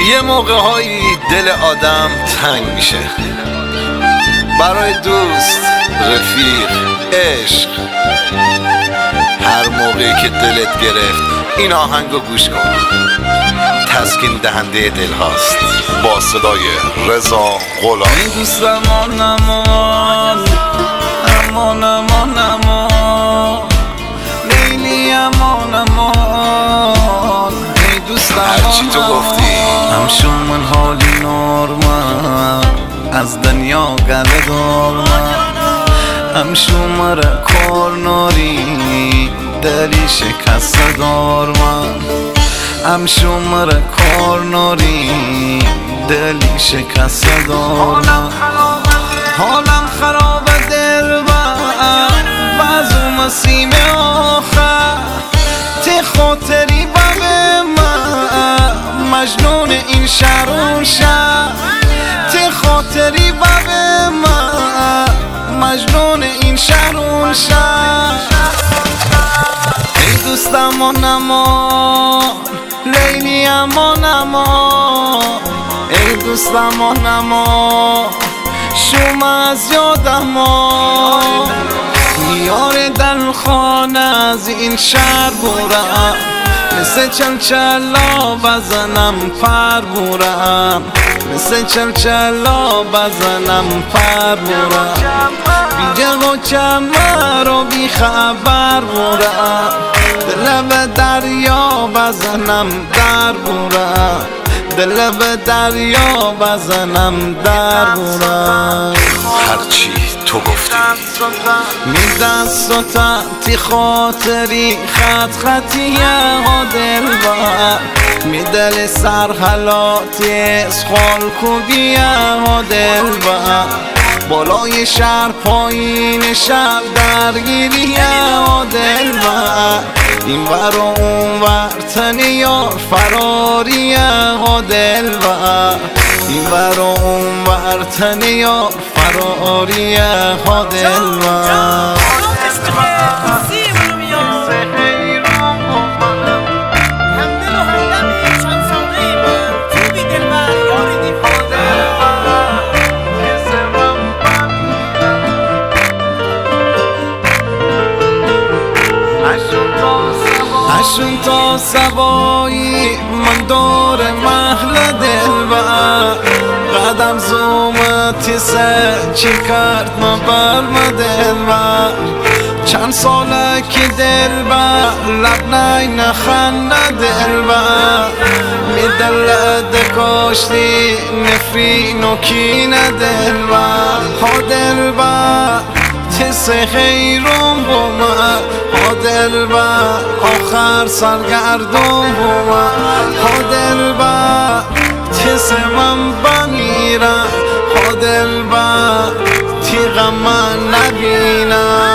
یه موقع‌هایی دل آدم تنگ میشه برای دوست، رفیق، عشق. هر موقعی که دلت گرفت این آهنگو گوش کن، تسکین دهنده دل هاست با صدای رضا غلامی. ای دوست امان امان امان امان امان، لیلی امان امان، ای دوست امان هرچی تو گفتی همشون من حالی نارمن، از دنیا گله دارمن، همشون مرا کار ناری، دلی شکسته دارمن، همشون مرا کار ناری، دلی شکسته دارمن. حالم خرابه دل بعضو مسیم آخر، تی خاطری بمه من مجنون این شهر و شهر، تی خاطری بمه من مجنون این شهر و شهر. ای دوست امان امان، لیلی امان امان، ای دوست امان امان، شما از یادم یار دلخانه از این شهر برم، مثل چلچلا بزنم پر برم، مثل چلچلا بزنم پر برم، بی جغ و چمر و بی خبر برم، دل به دریا بزنم در برم، دل به دریا بزنم در برم. هرچی تو گفتی می دست و تی خاطری خط خطیه ها دل بر، می دل سر حلاتی اسخال کوبیه ها دل بر، بالای شهر پایین شب درگیریه ها دل بر، این ور و اون ور تن یار فراریه ها دل بر، این ور و اون ور تن یار فراریه ها دل بر. اشون تا سبایی من دور محل دل بر، قدم زومتی سه چی کرد من بر دل بر، چند ساله که دل بر لب نای نخنده دل بر، می دل دکاشتی نفرین و کینه دل بر، ها دل بر تس خیرون بومد، ها دل بر آخر سرگردون بومد، ها دل بر تس من بمیرم، ها دل بر تیغ من نبینم.